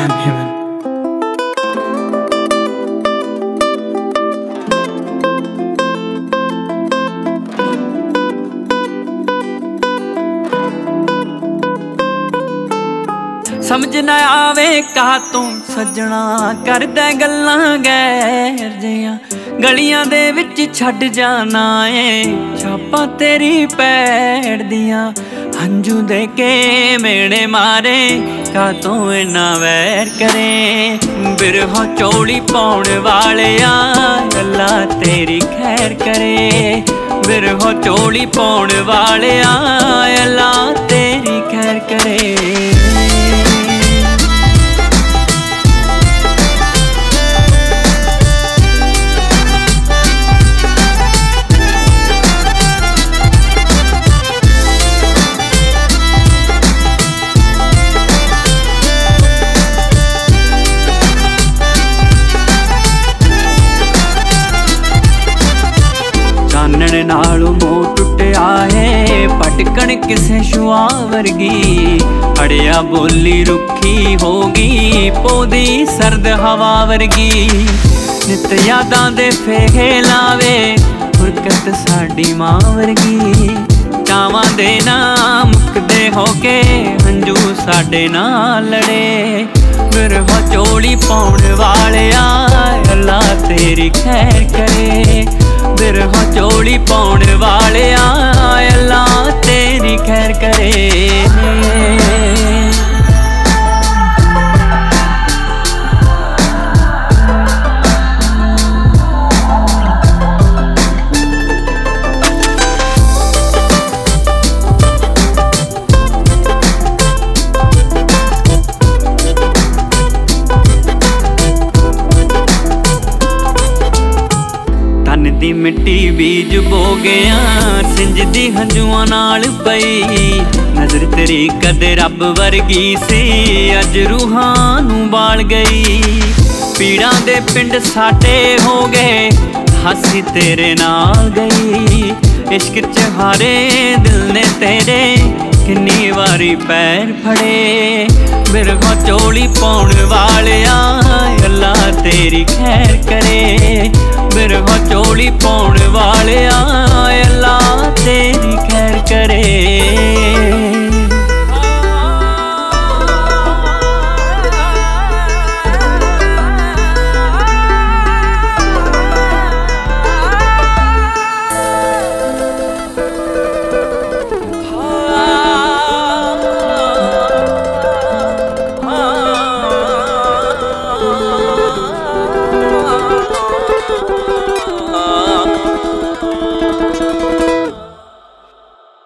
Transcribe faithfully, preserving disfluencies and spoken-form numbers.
am human. समझ ना आवे कहा तू सजना करदा गल्लां गैर जियां गलियां दे विच छड्ड जाना ए छापां तेरी पैड़ दियां हंजू दे के मेरे मारे का तू इन्ना वैर करे बिरहा चौड़ी पाउण वाले अल्लाह तेरी खैर करे बिरहा चौड़ी पाउण वाले अल्लाह तेरी खैर करे। चानण नालों मोह टुटिया है पटकन किसे शुआ वर्गी अड़िया बोली रुखी होगी पौधी सर्द हवा वर्गी नित यादां दे फेहे लावे फुरकत साडी मां वर्गी चावां दे ना मुकदे होके हंजू साडे नाल लड़े बिरहा चौड़ी पाउण वाले अल्लाह तेरी खैर करे बिरहा चौड़ी पाउण वाले अल्लाह तेरी खैर करे। दी मिट्टी बीज बो गया सिंजदी हंजुआं नाल पई नजर तेरी कदे रब वर्गी सी अज रूहां नूं बाल गई पीड़ां दे पिंड साडे हो गए हासी तेरे नाल गई इश्क च हारे दिल ने तेरे किन्नी वारी पैर फड़े बिरहा चौड़ी पाउण वाले अल्लाह तेरी खैर करे बिरहा चौड़ी पाउण वाले